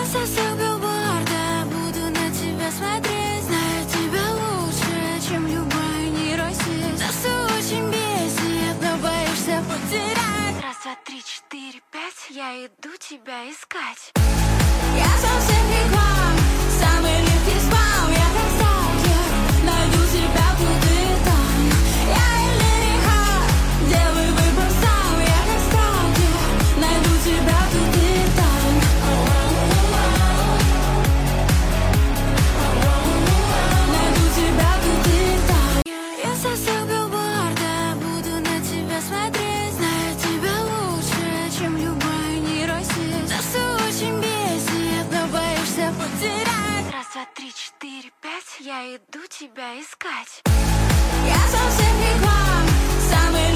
Я со всех билборда буду на тебя смотреть. Знаю тебя лучше, чем любая нейросеть. Нас все очень бесит, но боишься потерять. Раз, два, три, четыре, пять, я иду тебя искать. Я совсем не к вам, самый легкий спам. Я как сталкер, найду тебя тут и там. Я Ильиха, делай выбор сам. Я как сталкер, найду тебя тут и там. Найду тебя тут и там. Я со всех билборда буду на тебя смотреть. Знаю тебя лучше, чем любая нейросеть. Нас все очень бесит, но боишься потерять. Раз, два, три, четыре, пять, я иду тебя искать. Я совсем не к вам, самый